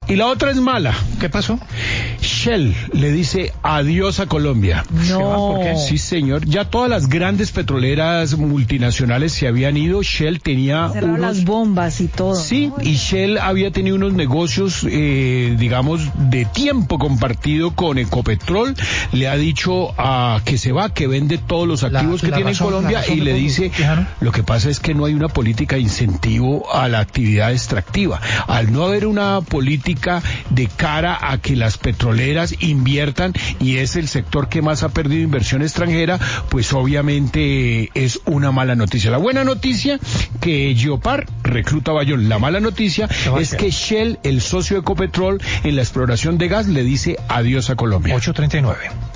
Y la otra es mala. ¿Qué pasó? Shell le dice adiós a Colombia. No. ¿Por qué? Sí, señor. Ya todas las grandes petroleras multinacionales se habían ido. Shell tenía Cerraron las bombas y todo. Sí, ¿no? y Shell había tenido unos negocios, digamos, de tiempo compartido con Ecopetrol. Le ha dicho que se va, que vende todos los activos que tiene en Colombia y le dice, lo que pasa es que no hay una política de incentivo a la actividad extractiva. Al no haber una política de cara a que las petroleras inviertan, y es el sector que más ha perdido inversión extranjera, pues obviamente es una mala noticia. La buena noticia, que Geopar recluta a Bayón. La mala noticia es que Shell, el socio de Ecopetrol, en la exploración de gas, le dice adiós a Colombia. 8:39.